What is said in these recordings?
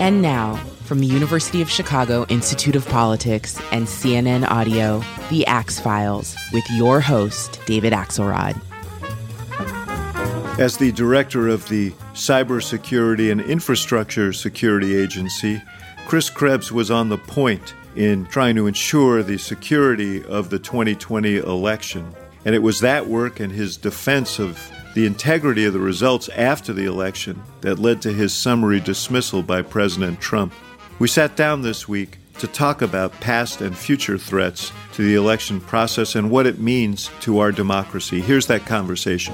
And now, from the University of Chicago Institute of Politics and CNN Audio, The Axe Files, with your host, David Axelrod. As the director of the Cybersecurity and Infrastructure Security Agency, Chris Krebs was on the point in trying to ensure the security of the 2020 election. And it was that work and his defense of the integrity of the results after the election that led to his summary dismissal by President Trump. We sat down this week to talk about past and future threats to the election process and what it means to our democracy. Here's that conversation.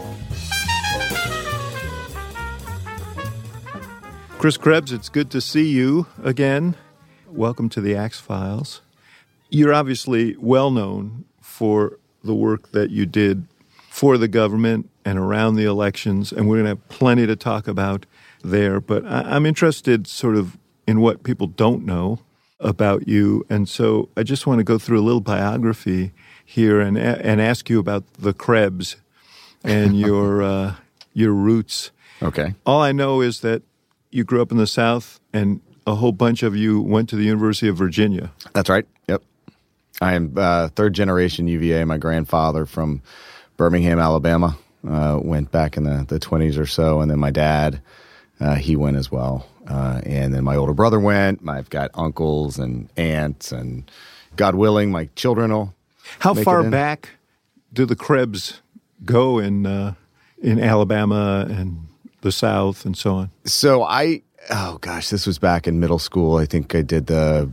Chris Krebs, it's good to see you again. Welcome to the Axe Files. You're obviously well known for the work that you did for the government and around the elections, and we're going to have plenty to talk about there. But I'm interested sort of in what people don't know about you, and so I just want to go through a little biography here and ask you about the Krebs and your roots. Okay. All I know is that you grew up in the South, and a whole bunch of you went to the University of Virginia. That's right. Yep. I am third generation UVA. My grandfather from Birmingham, Alabama, went back in the 20s or so. And then my dad, he went as well. And then my older brother went. I've got uncles and aunts, and God willing, my children will How make far it in. back do the Krebs go in Alabama and the South and so on? So this was back in middle school. I think I did the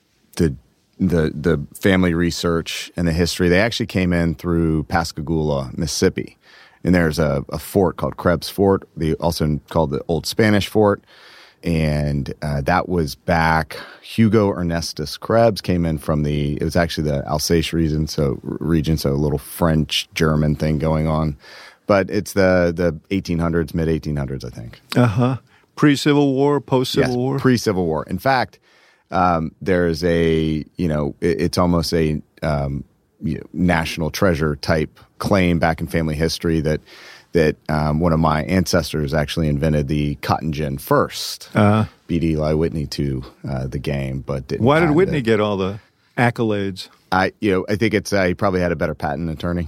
family research and the history. They actually came in through Pascagoula, Mississippi. And there's a fort called Krebs Fort, also called the Old Spanish Fort. And that was back, Hugo Ernestus Krebs came in from it was actually the Alsace region, so a little French-German thing going on. But it's the 1800s, mid-1800s, I think. Uh-huh. Pre-Civil War, post-Civil War? Pre-Civil War. In fact, there's it's almost a national treasure type claim back in family history that one of my ancestors actually invented the cotton gin first. Beat Eli Whitney to the game, but didn't. Why did Whitney get all the accolades? I think he probably had a better patent attorney.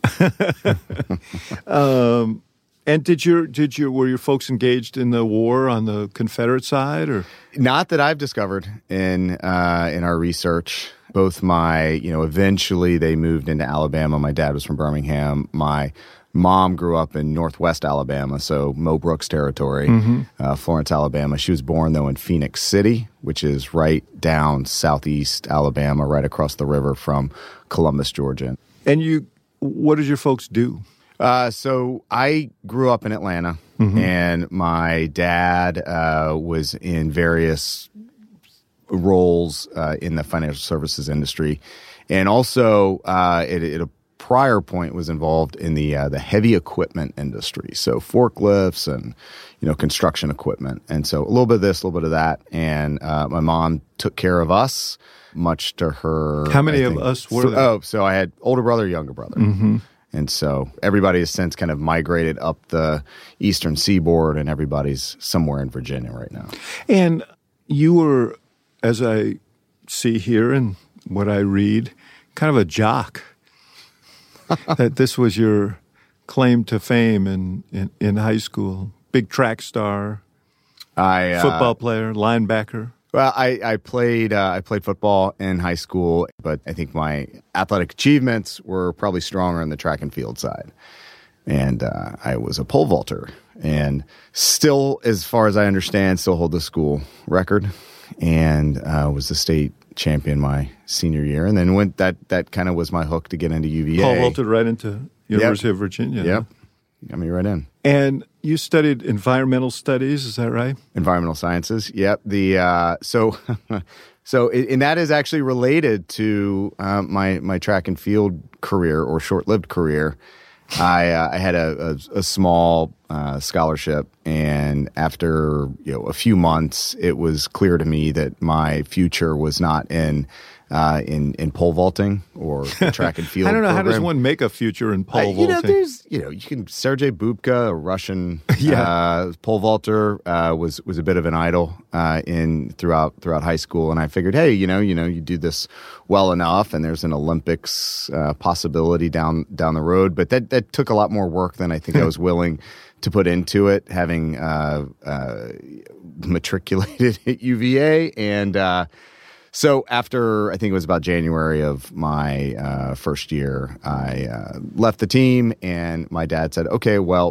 And were your folks engaged in the war on the Confederate side, or not that I've discovered in our research? Both eventually they moved into Alabama. My dad was from Birmingham. My mom grew up in Northwest Alabama, so Mo Brooks territory, Florence, Alabama. She was born though in Phoenix City, which is right down southeast Alabama, right across the river from Columbus, Georgia. And what did your folks do? So I grew up in Atlanta, and my dad was in various roles in the financial services industry, and also at a prior point was involved in the heavy equipment industry, so forklifts and construction equipment. And so a little bit of this, a little bit of that, and my mom took care of us, much to her. How many of us were there? So I had older brother, younger brother. And so everybody has since kind of migrated up the eastern seaboard, and everybody's somewhere in Virginia right now. And you were, as I see here and what I read, kind of a jock. That this was your claim to fame in high school. Big track star, football player, linebacker. Well, I played football in high school, but I think my athletic achievements were probably stronger on the track and field side. And I was a pole vaulter, and still, as far as I understand, still hold the school record, and was the state champion my senior year. And then that kind of was my hook to get into UVA. Pole vaulted right into University of Virginia. Yep. Got me right in. And you studied environmental studies, is that right? Environmental sciences. Yep. So that is actually related to my track and field career, or short-lived career. I had a small scholarship And after a few months, it was clear to me that my future was not in pole vaulting or the track and field. I don't know, program. how does one make a future in pole vaulting? There's you can Sergei Bubka, a Russian pole vaulter, was a bit of an idol throughout high school, and I figured, hey, you do this well enough, and there's an Olympics possibility down the road, but that took a lot more work than I think I was willing to put into it, having matriculated at UVA. And so after, I think it was about January of my first year, I left the team, and my dad said, okay, well,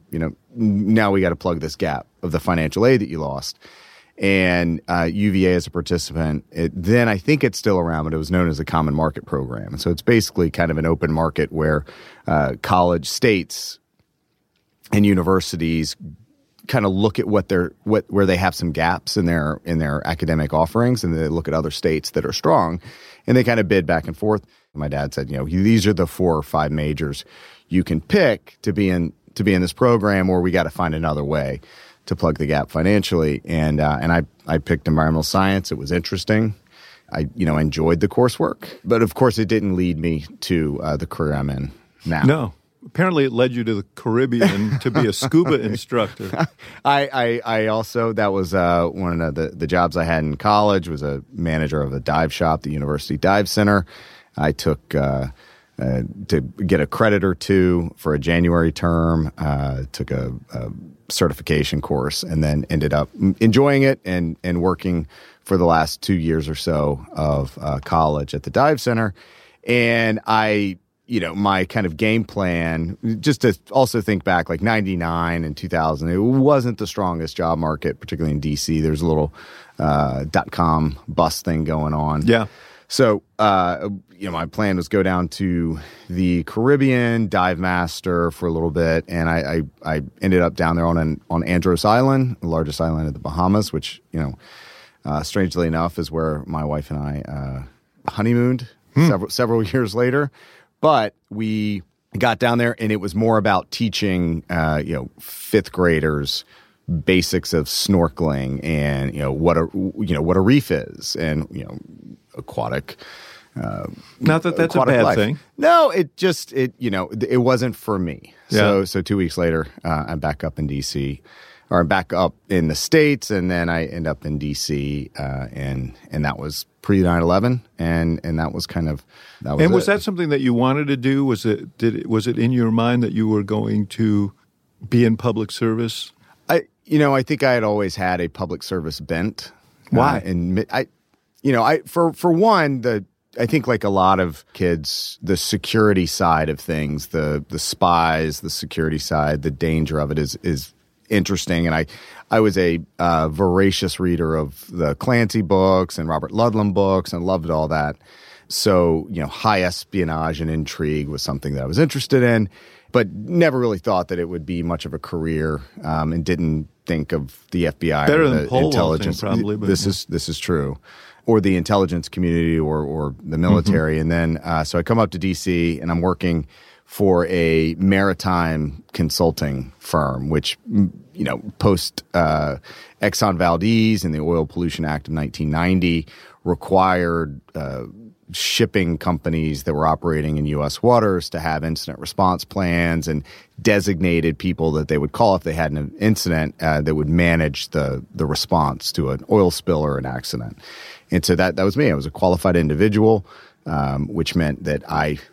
now we got to plug this gap of the financial aid that you lost. And UVA as a participant, then I think it's still around, but it was known as the Common Market Program. And so it's basically kind of an open market where college states and universities kind of look at where they have some gaps in their academic offerings, and they look at other states that are strong, and they kind of bid back and forth. My dad said, these are the 4 or 5 majors you can pick to be in this program, or we got to find another way to plug the gap financially. And I picked environmental science. It was interesting. I enjoyed the coursework, but of course it didn't lead me to the career I'm in now. No. Apparently it led you to the Caribbean to be a scuba instructor. I also, that was one of the jobs I had in college, was a manager of a dive shop, the University Dive Center. I took to get a credit or 2 for a January term, took a certification course, and then ended up enjoying it and working for the last 2 years or so of college at the Dive Center. And my kind of game plan, just to also think back, like 99 and 2000, it wasn't the strongest job market, particularly in D.C. There's a little .com bust thing going on. Yeah. So, my plan was go down to the Caribbean, dive master for a little bit, and I ended up down there on Andros Island, the largest island of the Bahamas, which, strangely enough, is where my wife and I honeymooned several years later. But we got down there, and it was more about teaching, 5th graders basics of snorkeling and what a reef is, and aquatic. Not that that's a bad life. thing. No, it wasn't for me. Yeah. So 2 weeks later, I'm back up in DC, or I'm back up in the States, and then I end up in DC, and that was pre 9/11, and that was kind of that was. And was it. that something that you wanted to do? Was it in your mind that you were going to be in public service? I think I had always had a public service bent. Why? And for one, I think like a lot of kids, the security side of things, the spies, the security side, the danger of it is interesting. And I was a voracious reader of the Clancy books and Robert Ludlum books, and loved all that. So, high espionage and intrigue was something that I was interested in, but never really thought that it would be much of a career, and didn't think of the FBI better or than the pole intelligence. vaulting, probably. But this is true. Or the intelligence community or the military. Mm-hmm. And then, so I come up to DC, and I'm working for a maritime consulting firm, which, post Exxon Valdez and the Oil Pollution Act of 1990 required shipping companies that were operating in U.S. waters to have incident response plans, and designated people that they would call if they had an incident that would manage the response to an oil spill or an accident. And so that was me. I was a qualified individual, which meant that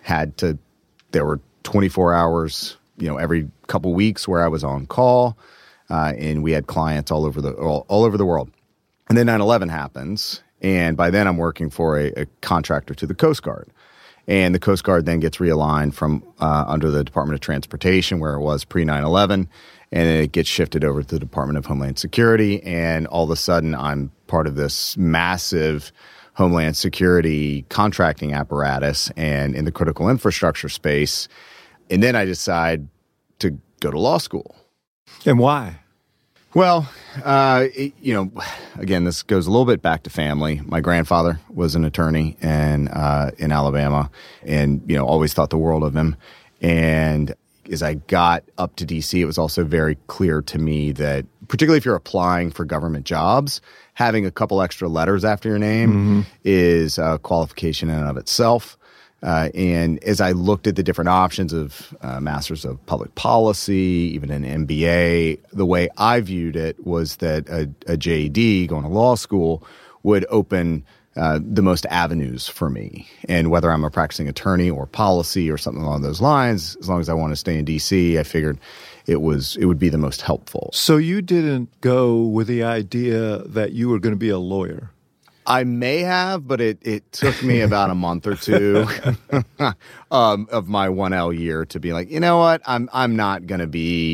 there were 24 hours, every couple weeks where I was on call, and we had clients all over the world. And then 9/11 happens, and by then I'm working for a contractor to the Coast Guard. And the Coast Guard then gets realigned from under the Department of Transportation, where it was pre 9/11, and it gets shifted over to the Department of Homeland Security. And all of a sudden, I'm part of this massive Homeland Security contracting apparatus and in the critical infrastructure space. And then I decide to go to law school. And why? Well, again, this goes a little bit back to family. My grandfather was an attorney in Alabama, and always thought the world of him. And I got up to DC, it was also very clear to me that, particularly if you're applying for government jobs, having a couple extra letters after your name is a qualification in and of itself. And as I looked at the different options of Masters of Public Policy, even an MBA, the way I viewed it was that a JD, going to law school, would open the most avenues for me. And whether I'm a practicing attorney or policy or something along those lines, as long as I want to stay in D.C., I figured it would be the most helpful. So you didn't go with the idea that you were going to be a lawyer? I may have, but it took me about a month or two of my 1L year to be like, you know what, I'm not going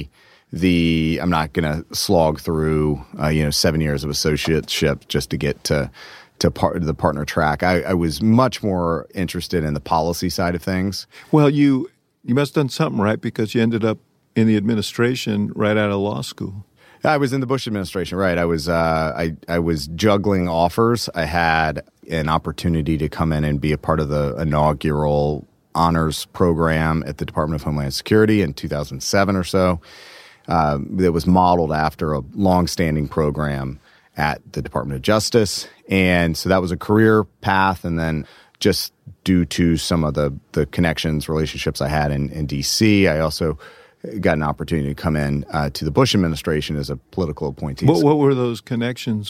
to slog through 7 years of associateship just to get to the partner track. I was much more interested in the policy side of things. Well, you must have done something right, because you ended up in the administration right out of law school. I was in the Bush administration, right? I was juggling offers. I had an opportunity to come in and be a part of the inaugural honors program at the Department of Homeland Security in 2007 or so. That was modeled after a longstanding program at the Department of Justice. And so that was a career path. And then just due to some of the connections, relationships I had in D.C., I also got an opportunity to come in to the Bush administration as a political appointee. What were those connections?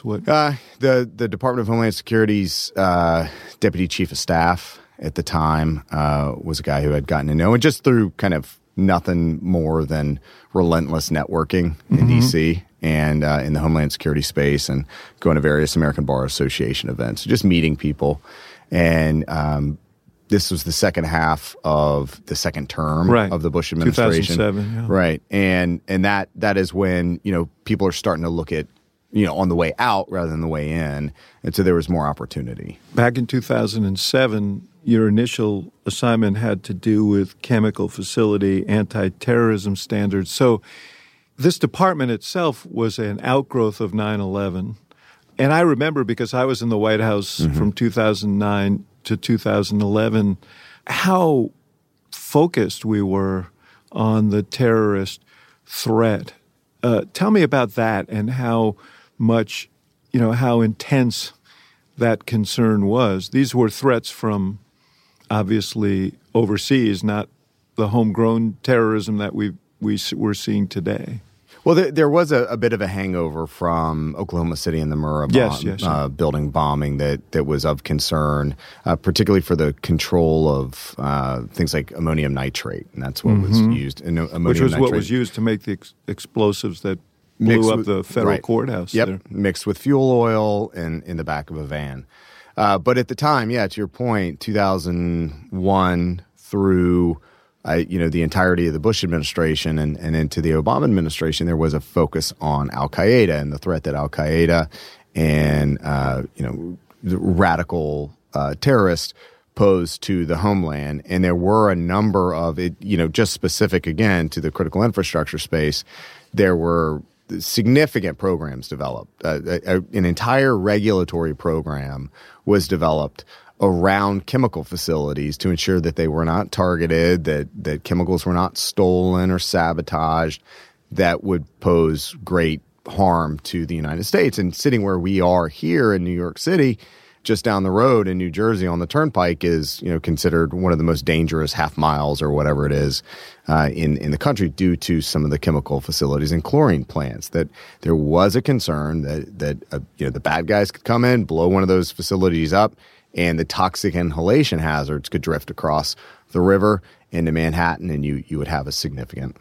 The Department of Homeland Security's deputy chief of staff at the time was a guy who I'd gotten to know, and just through kind of nothing more than relentless networking in D.C. and in the Homeland Security space, and going to various American Bar Association events, just meeting people. And this was the second half of the second term of the Bush administration. 2007, yeah. Right. And that is when, people are starting to look at, on the way out rather than the way in. And so there was more opportunity. Back in 2007, your initial assignment had to do with chemical facility anti-terrorism standards. So this department itself was an outgrowth of 9/11. And I remember, because I was in the White House from 2009 to 2011, how focused we were on the terrorist threat. Tell me about that, and how much, how intense that concern was. These were threats from, obviously, overseas, not the homegrown terrorism that we're seeing today. Well, there was a bit of a hangover from Oklahoma City and the Murrah building bombing that was of concern, particularly for the control of things like ammonium nitrate, and that's what was used. And which was what was used to make the explosives that blew up the federal courthouse. Yep, there. Mixed with fuel oil and in the back of a van. But at the time, to your point, 2001 through the entirety of the Bush administration and into the Obama administration, there was a focus on al-Qaeda and the threat that al-Qaeda and, the radical terrorists posed to the homeland. And there were a number of it, just specific, again, to the critical infrastructure space, there were significant programs developed. An entire regulatory program was developed around chemical facilities to ensure that they were not targeted, that chemicals were not stolen or sabotaged, that would pose great harm to the United States. And sitting where we are here in New York City, just down the road in New Jersey on the Turnpike is, considered one of the most dangerous half miles or whatever it is in the country due to some of the chemical facilities and chlorine plants. That there was a concern that the bad guys could come in, blow one of those facilities up, and the toxic inhalation hazards could drift across the river into Manhattan, and you would have a significant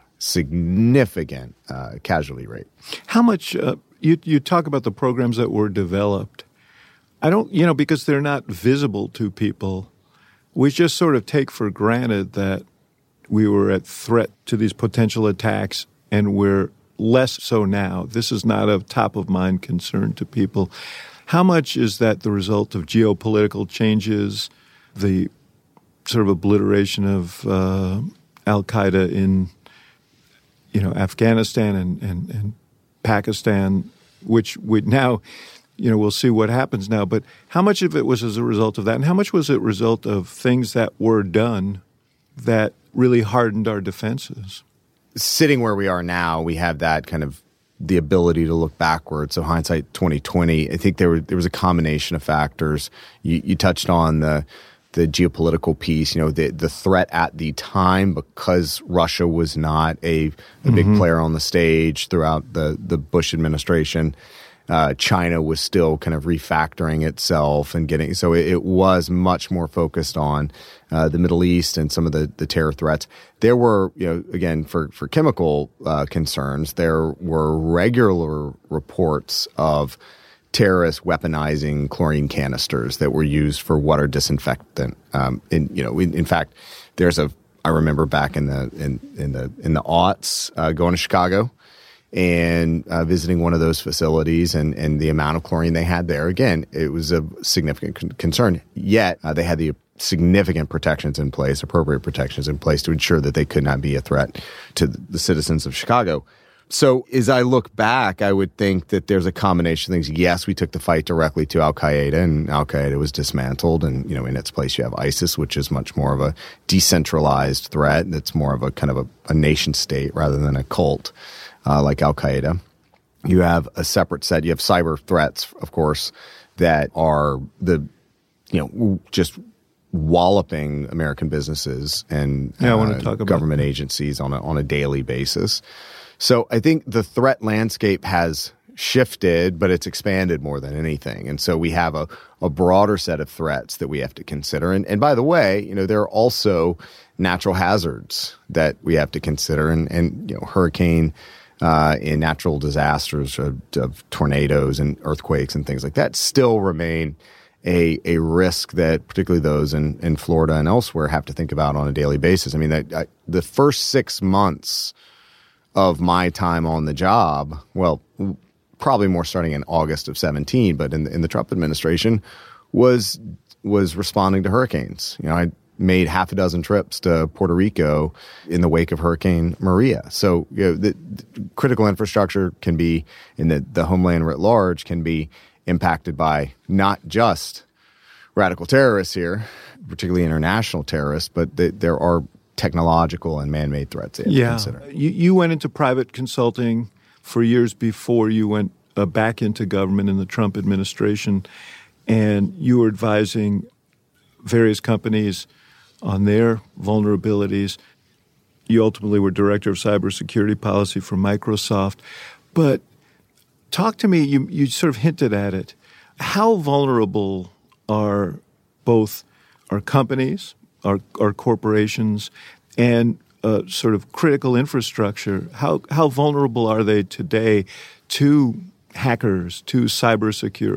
casualty rate. How much you talk about the programs that were developed? I don't, because they're not visible to people. We just sort of take for granted that we were at threat to these potential attacks, and we're less so now. This is not a top-of-mind concern to people. How much is that the result of geopolitical changes, the sort of obliteration of al-Qaeda in, Afghanistan and Pakistan, which we now, we'll see what happens now. But how much of it was as a result of that, and how much was it a result of things that were done that really hardened our defenses? sitting where we are now, we have that kind of the ability to look backwards. So hindsight 2020, I think there was a combination of factors. You touched on the geopolitical piece, the threat at the time, because Russia was not a big player on the stage throughout the Bush administration. China was still kind of refactoring itself and so it was much more focused on the Middle East and some of the terror threats. There were, again, for chemical concerns, there were regular reports of terrorists weaponizing chlorine canisters that were used for water disinfectant. In fact, I remember back in the aughts going to Chicago and visiting one of those facilities and the amount of chlorine they had there. Again, it was a significant concern. Yet they had the significant protections in place, appropriate protections in place to ensure that they could not be a threat to the citizens of Chicago. So as I look back, I would think that there's a combination of things. Yes, we took the fight directly to Al-Qaeda, and Al-Qaeda was dismantled. And, in its place, you have ISIS, which is much more of a decentralized threat. That's more of a kind of a nation state rather than a cult like Al-Qaeda. You have a separate set. You have cyber threats, of course, that are just walloping American businesses and I want to talk about government agencies on a daily basis. So I think the threat landscape has shifted, but it's expanded more than anything. And so we have a broader set of threats that we have to consider. And by the way, there are also natural hazards that we have to consider. And hurricane and natural disasters of tornadoes and earthquakes and things like that still remain a risk that particularly those in Florida and elsewhere have to think about on a daily basis. I mean, the first 6 months of my time on the job, well, probably more starting in August of 2017, but in the Trump administration, was responding to hurricanes. I made half a dozen trips to Puerto Rico in the wake of Hurricane Maria. So the critical infrastructure can be, in the homeland writ large, can be impacted by not just radical terrorists here, particularly international terrorists, but there are technological and man-made threats they have to consider. You went into private consulting for years before you went back into government in the Trump administration, and you were advising various companies on their vulnerabilities. You ultimately were director of cybersecurity policy for Microsoft. But talk to me, you sort of hinted at it. How vulnerable are both our companies, our corporations, and sort of critical infrastructure? How vulnerable are they today to hackers, to cyber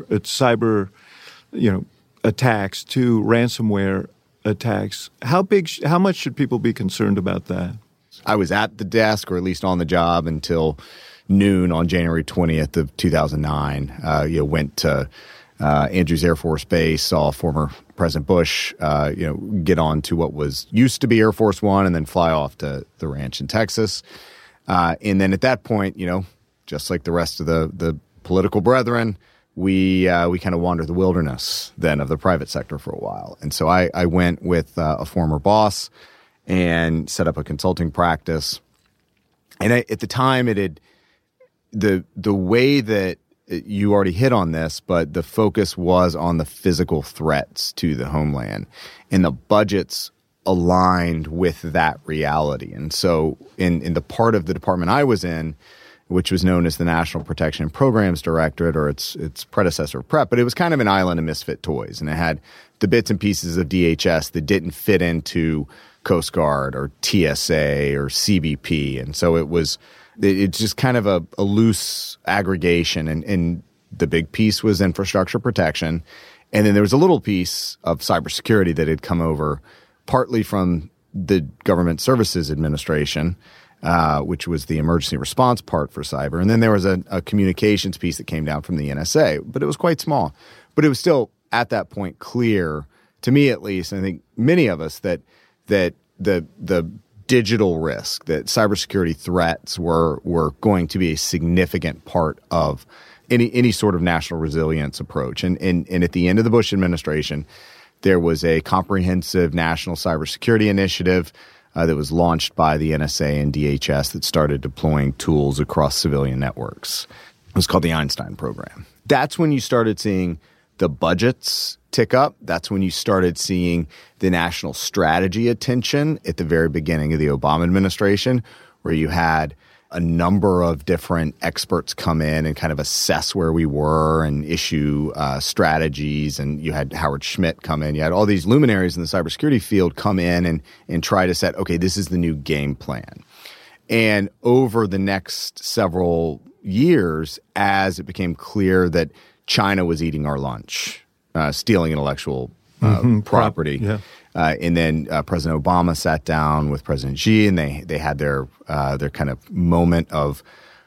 attacks, to ransomware attacks? How much should people be concerned about that? I was at the desk, or at least on the job, until noon on January 20th of 2009. Went to Andrews Air Force Base, saw former President Bush, get on to what was used to be Air Force One, and then fly off to the ranch in Texas. And then at that point, just like the rest of the political brethren, we kind of wandered the wilderness then of the private sector for a while. And so I went with a former boss and set up a consulting practice. And at the time, it had the way that you already hit on this, but the focus was on the physical threats to the homeland, and the budgets aligned with that reality. And so in the part of the department I was in, which was known as the National Protection and Programs Directorate, or its predecessor, PrEP, but it was kind of an island of misfit toys, and it had the bits and pieces of DHS that didn't fit into Coast Guard or TSA or CBP. And so it's just kind of a loose aggregation, and the big piece was infrastructure protection. And then there was a little piece of cybersecurity that had come over partly from the Government Services Administration, which was the emergency response part for cyber. And then there was a communications piece that came down from the NSA, but it was quite small. But it was still, at that point, clear, to me at least, and I think many of us, that the digital risk, that cybersecurity threats were going to be a significant part of any sort of national resilience approach. And at the end of the Bush administration, there was a comprehensive national cybersecurity initiative that was launched by the NSA and DHS that started deploying tools across civilian networks. It was called the Einstein Program. That's when you started seeing the budgets tick up. That's when you started seeing the national strategy attention at the very beginning of the Obama administration, where you had a number of different experts come in and kind of assess where we were and issue strategies. And you had Howard Schmidt come in. You had all these luminaries in the cybersecurity field come in and try to set, okay, this is the new game plan. And over the next several years, as it became clear that China was eating our lunch, stealing intellectual property. Yeah. And then President Obama sat down with President Xi, and they had their kind of moment of,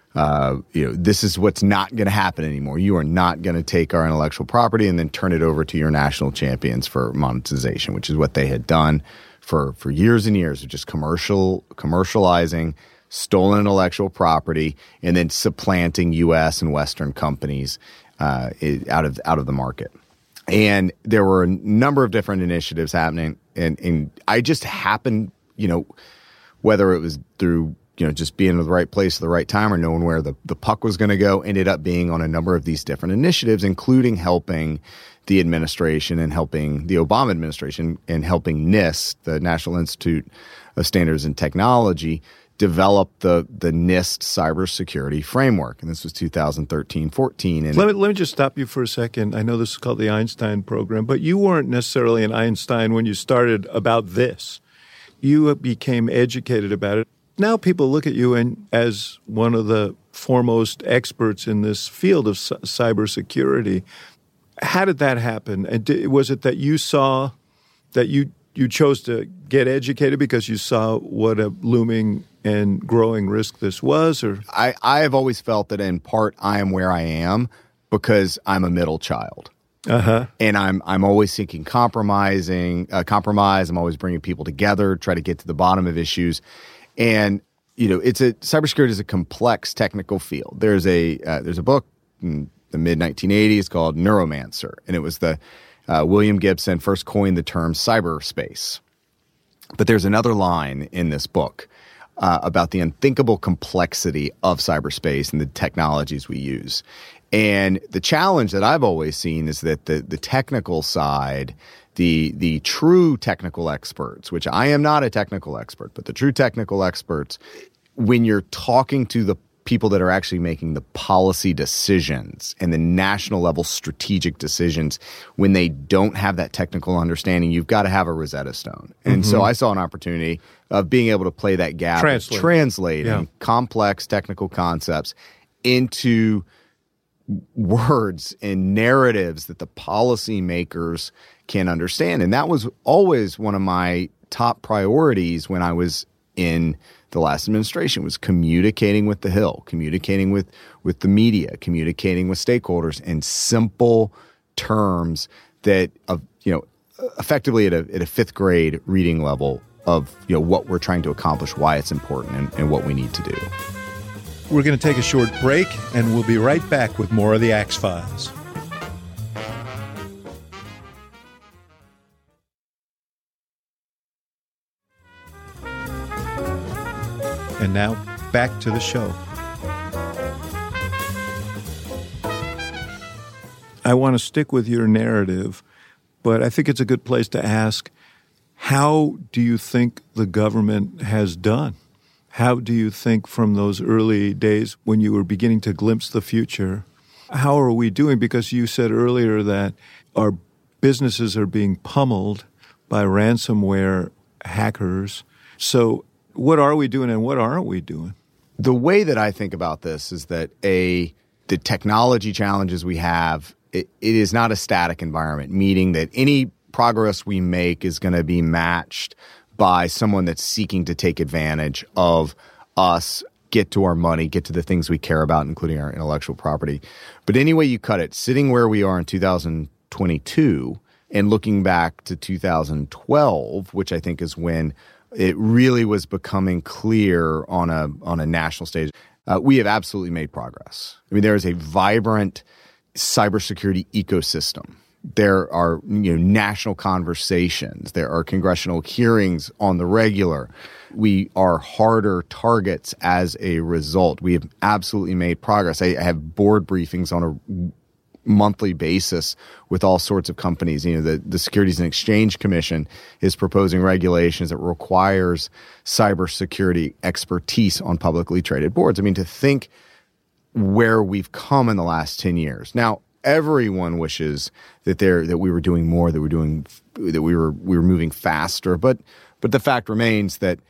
this is what's not going to happen anymore. You are not going to take our intellectual property and then turn it over to your national champions for monetization, which is what they had done for years and years, of just commercializing stolen intellectual property and then supplanting U.S. and Western companies out of the market. And there were a number of different initiatives happening, and I just happened, whether it was through just being in the right place at the right time or knowing where the puck was going to go, ended up being on a number of these different initiatives, including helping the administration and helping the Obama administration and helping NIST, the National Institute of Standards and Technology, develop the NIST cybersecurity framework. And this was 2013-14. And let me just stop you for a second. I know this is called the Einstein Program, but you weren't necessarily an Einstein when you started about this. You became educated about it. Now people look at you as one of the foremost experts in this field of cybersecurity. How did that happen? And was it that you saw that you chose to get educated because you saw what a looming and growing risk this was? Or I have always felt that in part I am where I am because I'm a middle child. And I'm always seeking compromise. I'm always bringing people together, try to get to the bottom of issues. And cybersecurity is a complex technical field. There's a book in the mid 1980s called Neuromancer, and it was the William Gibson first coined the term cyberspace. But there's another line in this book about the unthinkable complexity of cyberspace and the technologies we use. And the challenge that I've always seen is that the technical side, the true technical experts, which I am not a technical expert, but the true technical experts, when you're talking to the people that are actually making the policy decisions and the national level strategic decisions, when they don't have that technical understanding, you've got to have a Rosetta Stone. And so I saw an opportunity of being able to play that gap, translating complex technical concepts into words and narratives that the policymakers can understand. And that was always one of my top priorities when I was in the last administration, was communicating with the Hill, communicating with the media, communicating with stakeholders in simple terms that, effectively at a fifth grade reading level of, what we're trying to accomplish, why it's important, and what we need to do. We're going to take a short break, and we'll be right back with more of the Axe Files. And now, back to the show. I want to stick with your narrative, but I think it's a good place to ask, how do you think the government has done? How do you think from those early days when you were beginning to glimpse the future, how are we doing? Because you said earlier that our businesses are being pummeled by ransomware hackers. So what are we doing and what aren't we doing? The way that I think about this is that the technology challenges we have, it is not a static environment, meaning that any progress we make is going to be matched by someone that's seeking to take advantage of us, get to our money, get to the things we care about, including our intellectual property. But any way you cut it, sitting where we are in 2022 and looking back to 2012, which I think is when it really was becoming clear on a national stage, we have absolutely made progress. I mean, there is a vibrant cybersecurity ecosystem. There are national conversations. There are congressional hearings on the regular. We are harder targets as a result. We have absolutely made progress. I have board briefings on a monthly basis with all sorts of companies. The Securities and Exchange Commission is proposing regulations that requires cybersecurity expertise on publicly traded boards. To think where we've come in the last 10 years. Now, everyone wishes that we were doing more, that we were moving faster, but the fact remains that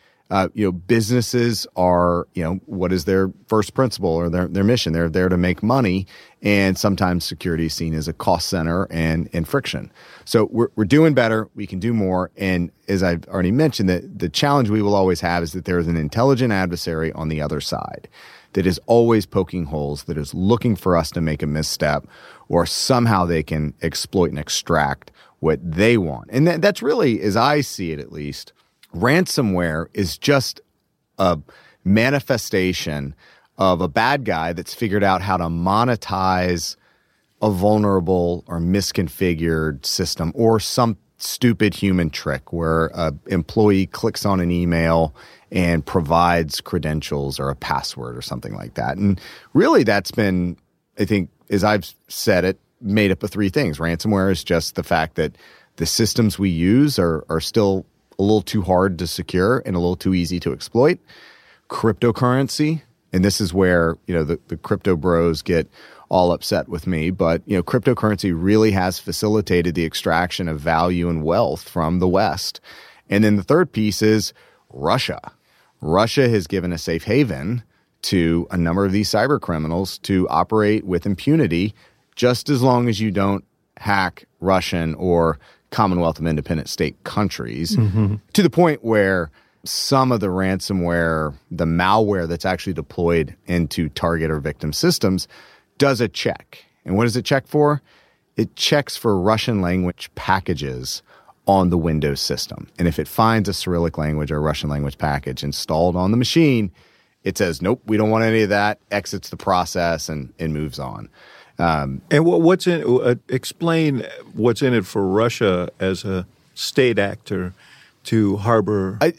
businesses are, what is their first principle or their mission? They're there to make money, and sometimes security is seen as a cost center and friction. So we're doing better. We can do more. And as I've already mentioned, the challenge we will always have is that there is an intelligent adversary on the other side that is always poking holes, that is looking for us to make a misstep, or somehow they can exploit and extract what they want. And that's really, as I see it at least, ransomware is just a manifestation of a bad guy that's figured out how to monetize a vulnerable or misconfigured system, or some stupid human trick where an employee clicks on an email and provides credentials or a password or something like that. And really that's been, I think, as I've said it, made up of three things. Ransomware is just the fact that the systems we use are still a little too hard to secure and a little too easy to exploit. Cryptocurrency, and this is where the crypto bros get all upset with me, but cryptocurrency really has facilitated the extraction of value and wealth from the West. And then the third piece is Russia. Russia has given a safe haven to a number of these cyber criminals to operate with impunity, just as long as you don't hack Russian or Commonwealth of Independent State countries, to the point where some of the ransomware, the malware that's actually deployed into target or victim systems, does a check. And what does it check for? It checks for Russian language packages on the Windows system. And if it finds a Cyrillic language or Russian language package installed on the machine, it says, nope, we don't want any of that, exits the process and moves on. And what's in? Explain what's in it for Russia as a state actor to harbor. I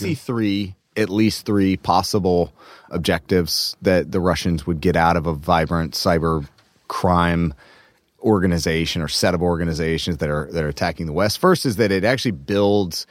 see at least three possible objectives that the Russians would get out of a vibrant cyber crime organization or set of organizations that are attacking the West. First is that it actually builds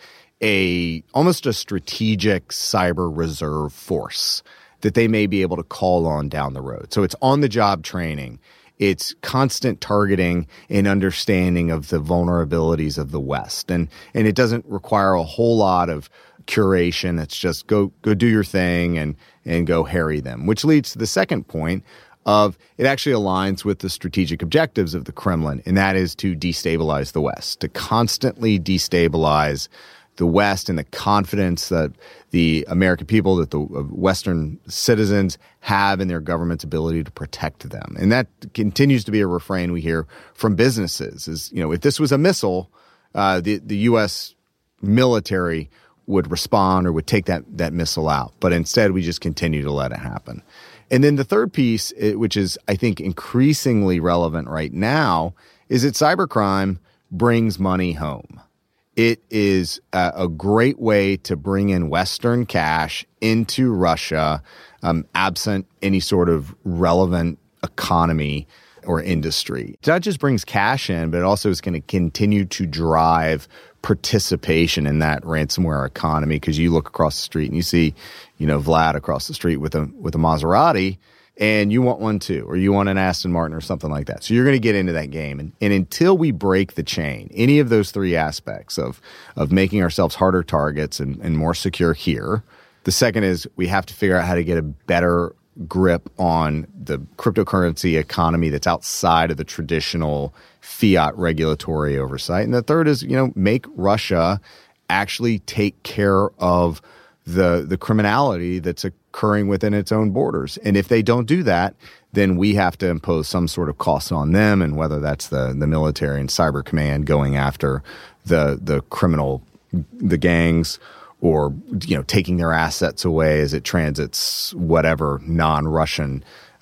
almost a strategic cyber reserve force that they may be able to call on down the road. So it's on-the-job training. It's constant targeting and understanding of the vulnerabilities of the West. And it doesn't require a whole lot of curation. It's just go do your thing and go harry them, which leads to the second point of it actually aligns with the strategic objectives of the Kremlin, and that is to destabilize the West, to constantly destabilize the West and the confidence that the American people, that the Western citizens have in their government's ability to protect them. And that continues to be a refrain we hear from businesses is, if this was a missile, the U.S. military would respond or would take that missile out. But instead, we just continue to let it happen. And then the third piece, which is, I think, increasingly relevant right now, is that cybercrime brings money home. It is a great way to bring in Western cash into Russia, absent any sort of relevant economy or industry. That just brings cash in, but it also is going to continue to drive participation in that ransomware economy, because you look across the street and you see, Vlad across the street with a Maserati, and you want one too, or you want an Aston Martin or something like that. So you're going to get into that game. And until we break the chain, any of those three aspects of making ourselves harder targets and more secure here, the second is we have to figure out how to get a better grip on the cryptocurrency economy that's outside of the traditional fiat regulatory oversight. And the third is, make Russia actually take care of the criminality that's occurring within its own borders. And if they don't do that, then we have to impose some sort of cost on them, and whether that's the military and cyber command going after the criminal, the gangs, or taking their assets away as it transits whatever non-Russian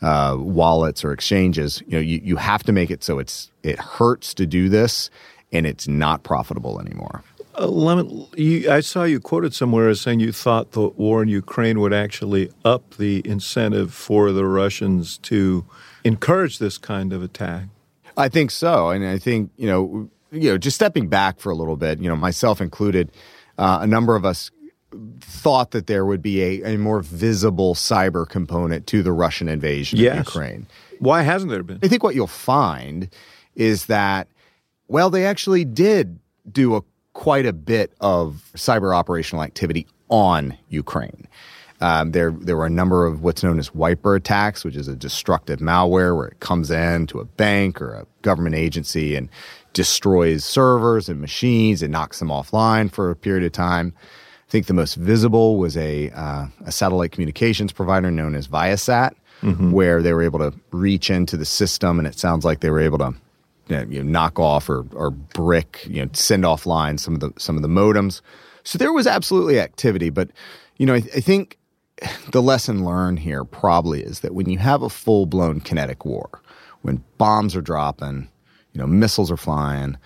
wallets or exchanges. You have to make it so it hurts to do this, and it's not profitable anymore. I saw you quoted somewhere as saying you thought the war in Ukraine would actually up the incentive for the Russians to encourage this kind of attack. I think so. And I think, just stepping back for a little bit, myself included, a number of us thought that there would be a more visible cyber component to the Russian invasion of Ukraine. Why hasn't there been? I think what you'll find is that, they actually did do quite a bit of cyber operational activity on Ukraine. There were a number of what's known as wiper attacks, which is a destructive malware where it comes in to a bank or a government agency and destroys servers and machines and knocks them offline for a period of time. I think the most visible was a satellite communications provider known as Viasat, where they were able to reach into the system, and it sounds like they were able to knock off or brick, send offline some of the modems. So there was absolutely activity, but I think the lesson learned here probably is that when you have a full-blown kinetic war, when bombs are dropping, missiles are flying,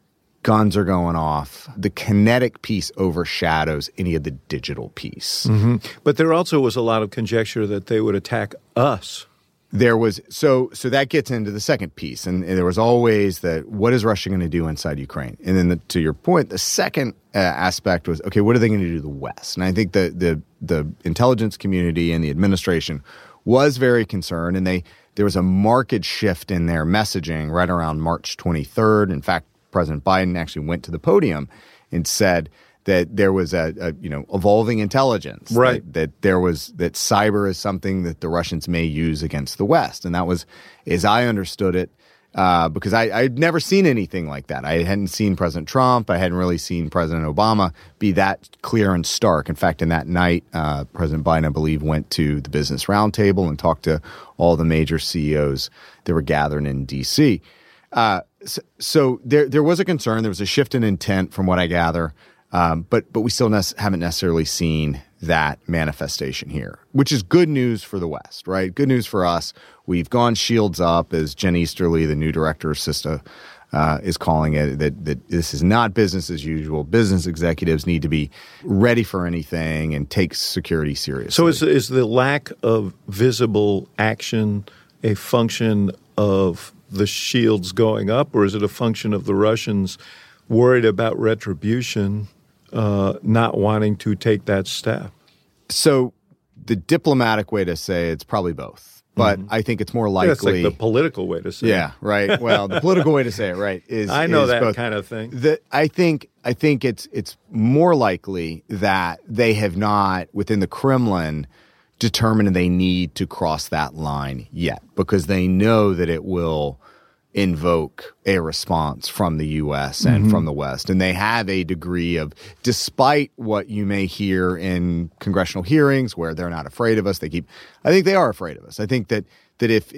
guns are going off, the kinetic piece overshadows any of the digital piece. Mm-hmm. But there also was a lot of conjecture that they would attack us. There was so that gets into the second piece, and there was always what is Russia going to do inside Ukraine? And then to your point, the second aspect was, okay, what are they going to do to the West? And I think the intelligence community and the administration was very concerned, and there was a marked shift in their messaging right around March 23rd. In fact, President Biden actually went to the podium and said that there was evolving intelligence, right? That cyber is something that the Russians may use against the West, and that was, as I understood it, because I'd never seen anything like that. I hadn't seen President Trump, I hadn't really seen President Obama be that clear and stark. In fact, in that night, President Biden, I believe, went to the Business Roundtable and talked to all the major CEOs that were gathered in D.C. So there was a concern. There was a shift in intent, from what I gather. But we still haven't necessarily seen that manifestation here, which is good news for the West, right? Good news for us. We've gone shields up, as Jen Easterly, the new director of SISTA, is calling it, that this is not business as usual. Business executives need to be ready for anything and take security seriously. So is the lack of visible action a function of the shields going up, or is it a function of the Russians worried about retribution, not wanting to take that step? So the diplomatic way to say it's probably both. But I think it's more likely. That's like the political way to say it. Yeah, right. Well, the political way to say it, right, is I know is that both. kind of thing. I think it's more likely that they have not, within the Kremlin, determined they need to cross that line yet, because they know that it will invoke a response from the U.S. and from the West. And they have a degree of, despite what you may hear in congressional hearings where they're not afraid of us, I think they are afraid of us. I think that if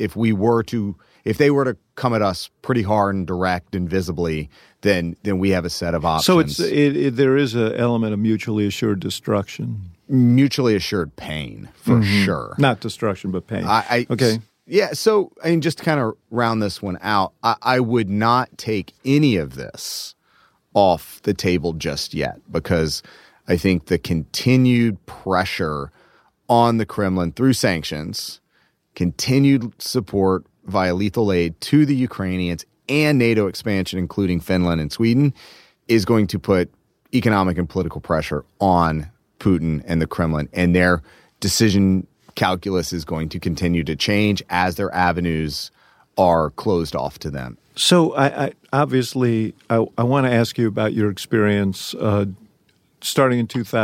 they were to come at us pretty hard and direct and visibly, then we have a set of options. So there is an element of mutually assured destruction. Mutually assured pain, for sure. Not destruction, but pain. Okay. Yeah, so just to kind of round this one out, I would not take any of this off the table just yet, because I think the continued pressure on the Kremlin through sanctions, continued support via lethal aid to the Ukrainians, and NATO expansion, including Finland and Sweden, is going to put economic and political pressure on Putin and the Kremlin, and their decision calculus is going to continue to change as their avenues are closed off to them. So I obviously want to ask you about your experience starting in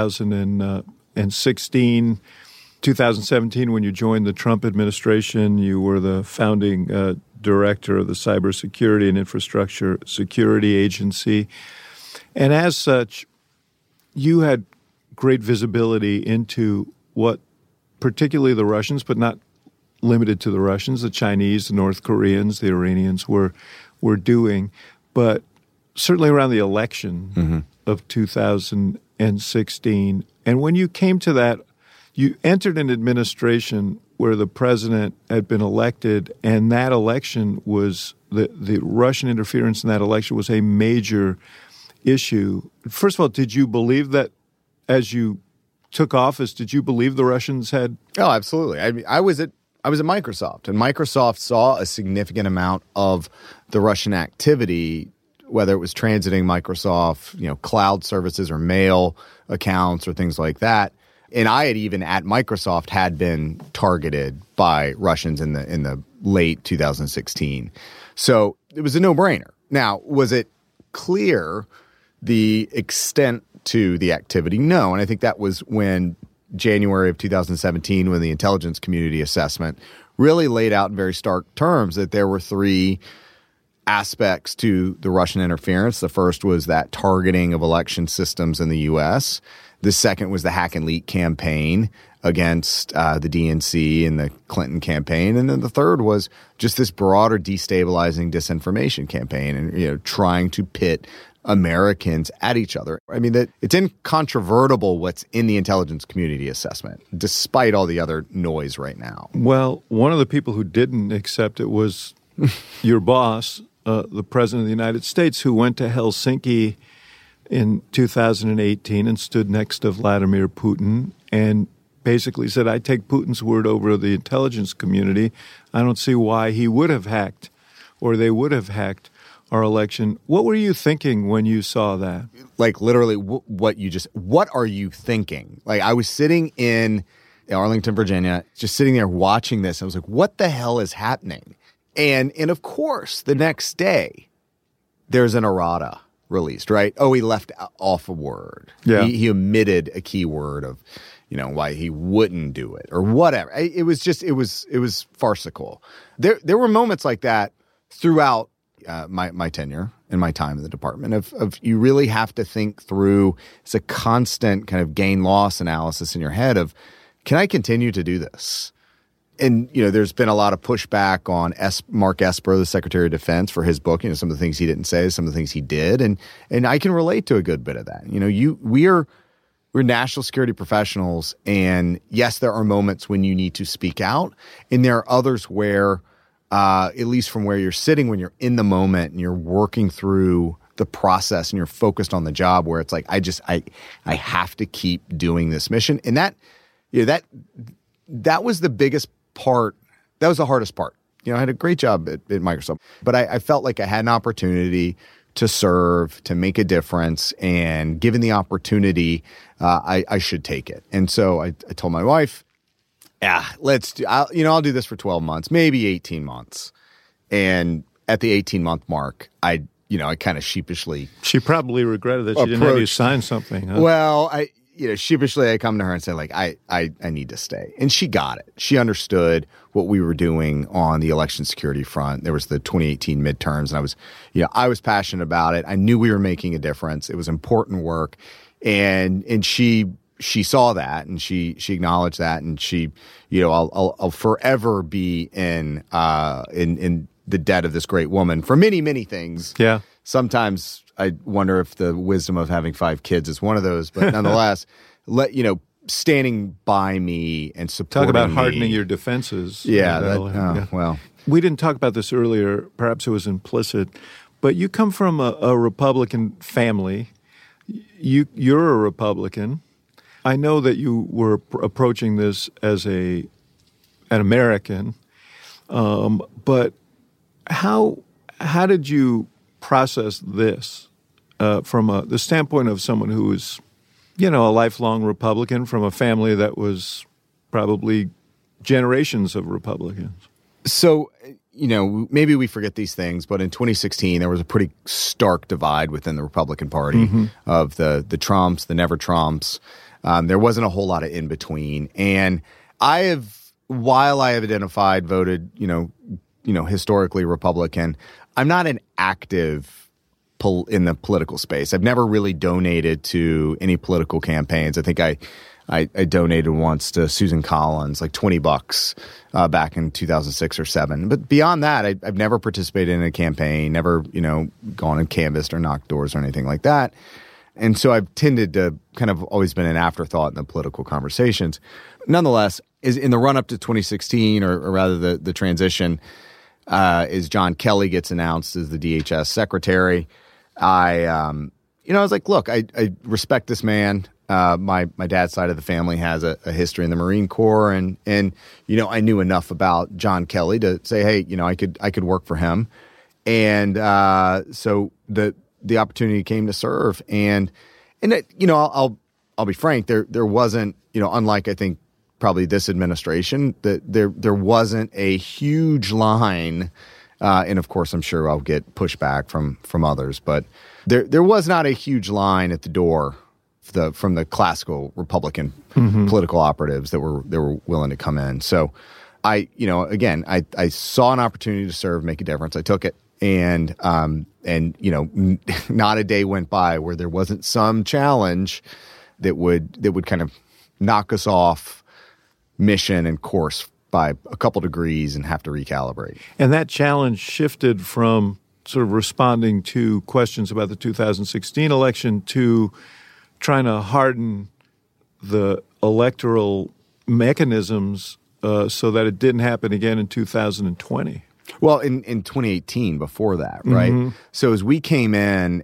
2016, 2017, when you joined the Trump administration. You were the founding director of the Cybersecurity and Infrastructure Security Agency. And as such, you had great visibility into what particularly the Russians, but not limited to the Russians, the Chinese, the North Koreans, the Iranians were doing. But certainly around the election of 2016. And when you came to that, you entered an administration where the president had been elected, and that election was the Russian interference in that election was a major issue. First of all, did you believe that as you took office, did you believe the Russians had? Oh, absolutely. I was at Microsoft, and Microsoft saw a significant amount of the Russian activity, whether it was transiting Microsoft, cloud services or mail accounts or things like that. And I had even at Microsoft had been targeted by Russians in the late 2016. So it was a no-brainer. Now, was it clear the extent to the activity? No. And I think that was when January of 2017, when the intelligence community assessment really laid out in very stark terms that there were three aspects to the Russian interference. The first was that targeting of election systems in the U.S. The second was the hack and leak campaign against the DNC and the Clinton campaign. And then the third was just this broader destabilizing disinformation campaign and, trying to pit Americans at each other. I mean, that it's incontrovertible what's in the intelligence community assessment, despite all the other noise right now. Well, one of the people who didn't accept it was your boss, the President of the United States, who went to Helsinki in 2018 and stood next to Vladimir Putin and basically said, I take Putin's word over the intelligence community. I don't see why he would have hacked or they would have hacked our election. What were you thinking when you saw that? Like literally what are you thinking? Like I was sitting in Arlington, Virginia, just sitting there watching this. I was like, what the hell is happening? And of course, the next day, there's an errata released, right? Oh, he left off a word. Yeah. He omitted a key word of, why he wouldn't do it or whatever. It was farcical. There were moments like that throughout my tenure and my time in the department of you really have to think through. It's a constant kind of gain-loss analysis in your head of, can I continue to do this? And, there's been a lot of pushback on Mark Esper, the Secretary of Defense, for his book, some of the things he didn't say, some of the things he did. And I can relate to a good bit of that. We're national security professionals. And yes, there are moments when you need to speak out. And there are others where, at least from where you're sitting, when you're in the moment and you're working through the process and you're focused on the job, where it's like, I have to keep doing this mission. And that was the biggest part. That was the hardest part. I had a great job at Microsoft, but I felt like I had an opportunity to serve, to make a difference, and given the opportunity, I should take it. And so I told my wife, I'll do this for 12 months, maybe 18 months. And at the 18-month mark, I kind of sheepishly. She probably regretted that she didn't have you sign something. Huh? Well, sheepishly, I come to her and say, like, I need to stay. And she got it. She understood what we were doing on the election security front. There was the 2018 midterms, and I was passionate about it. I knew we were making a difference. It was important work. And she saw that, and she acknowledged that, and she, I'll forever be in the debt of this great woman for many, many things. Yeah. Sometimes I wonder if the wisdom of having 5 kids is one of those, but nonetheless, standing by me and supporting me. Talk about hardening your defenses. Yeah. Well, we didn't talk about this earlier. Perhaps it was implicit, but you come from a Republican family. You're a Republican. I know that you were approaching this as an American, but how did you process this from the standpoint of someone who is, a lifelong Republican from a family that was probably generations of Republicans? So, maybe we forget these things, but in 2016, there was a pretty stark divide within the Republican Party of the Trumps, the never Trumps. There wasn't a whole lot of in between. And while I have identified, voted, historically Republican, I'm not an active in the political space. I've never really donated to any political campaigns. I think I donated once to Susan Collins, like $20 back in 2006 or 2007. But beyond that, I've never participated in a campaign, never, gone and canvassed or knocked doors or anything like that. And so I've tended to kind of always been an afterthought in the political conversations. Nonetheless, is in the run-up to 2016, or rather the transition, is John Kelly gets announced as the DHS secretary. I I was like, look, I respect this man. My dad's side of the family has a history in the Marine Corps, and I knew enough about John Kelly to say, hey, I could work for him, and so the opportunity came to serve, and I'll be frank, there wasn't, unlike I think probably this administration, that there wasn't a huge line, and of course I'm sure I'll get pushback from others, but there was not a huge line at the door from the classical Republican political operatives that were willing to come in. So I saw an opportunity to serve, make a difference. I took it, and not a day went by where there wasn't some challenge that would kind of knock us off mission and course by a couple degrees and have to recalibrate. And that challenge shifted from sort of responding to questions about the 2016 election to trying to harden the electoral mechanisms so that it didn't happen again in 2020. Well, in 2018, before that, right? So as I came in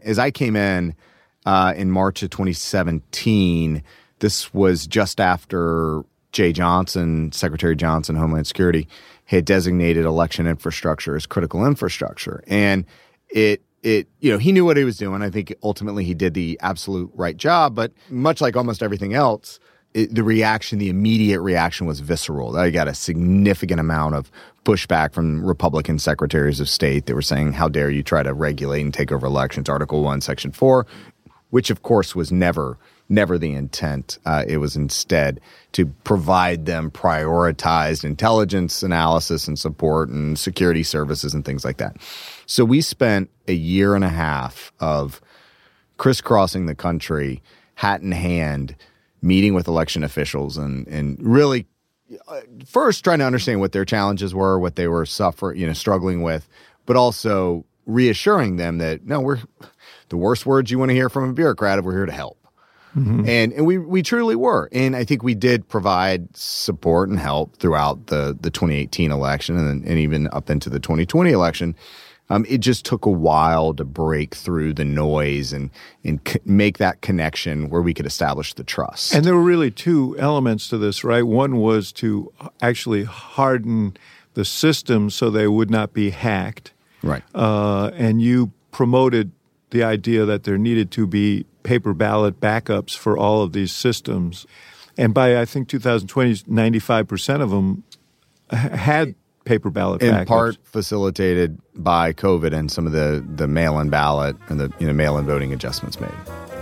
March of 2017, this was just after Jay Johnson, Secretary Johnson, Homeland Security, had designated election infrastructure as critical infrastructure. And he knew what he was doing. I think ultimately he did the absolute right job. But much like almost everything else, the immediate reaction was visceral. I got a significant amount of pushback from Republican secretaries of state that were saying, how dare you try to regulate and take over elections, Article 1, Section 4, which of course was never the intent. It was instead to provide them prioritized intelligence analysis and support and security services and things like that. So we spent a year and a half of crisscrossing the country, hat in hand, meeting with election officials and really first trying to understand what their challenges were, what they were struggling with, but also reassuring them that, no, we're the worst words you want to hear from a bureaucrat, we're here to help. And we truly were. And I think we did provide support and help throughout the 2018 election and even up into the 2020 election. It just took a while to break through the noise and make that connection where we could establish the trust. And there were really two elements to this, right? One was to actually harden the system so they would not be hacked. Right. And you promoted the idea that there needed to be paper ballot backups for all of these systems. And by, I think, 2020, 95% of them had paper ballot backups. In part facilitated by COVID and some of the mail-in ballot and the mail-in voting adjustments made.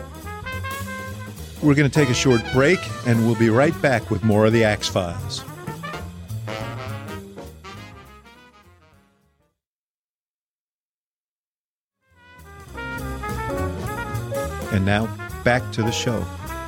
We're going to take a short break, and we'll be right back with more of the Axe Files. And now, back to the show.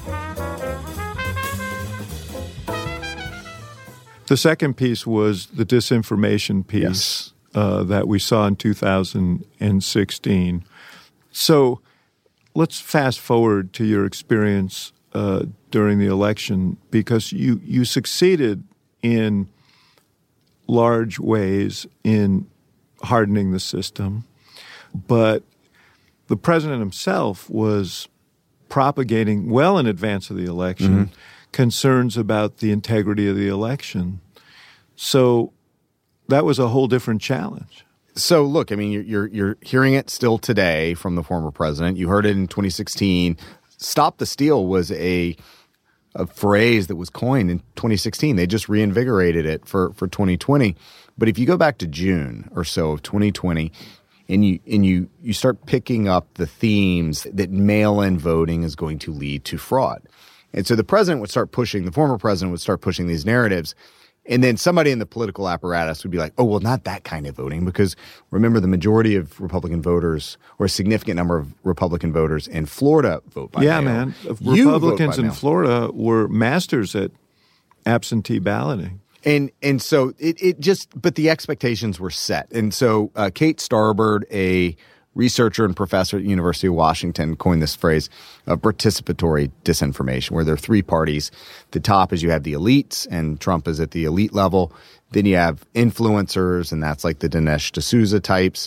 The second piece was the disinformation piece that we saw in 2016. So let's fast forward to your experience during the election, because you succeeded in large ways in hardening the system, but the president himself was propagating well in advance of the election concerns about the integrity of the election. So that was a whole different challenge. So look, I mean, you're hearing it still today from the former president. You heard it in 2016. Stop the steal was a phrase that was coined in 2016. They just reinvigorated it for 2020. But if you go back to June or so of 2020, and you start picking up the themes that mail-in voting is going to lead to fraud. And so the former president would start pushing these narratives. And then somebody in the political apparatus would be like, oh, well, not that kind of voting, because remember, the majority of Republican voters, or a significant number of Republican voters in Florida, vote by mail. Yeah, man. Republicans in Florida were masters at absentee balloting. And so but the expectations were set. And so Kate Starbird, a researcher and professor at the University of Washington, coined this phrase of participatory disinformation, where there are three parties. The top is you have the elites, and Trump is at the elite level. Then you have influencers, and that's like the Dinesh D'Souza types.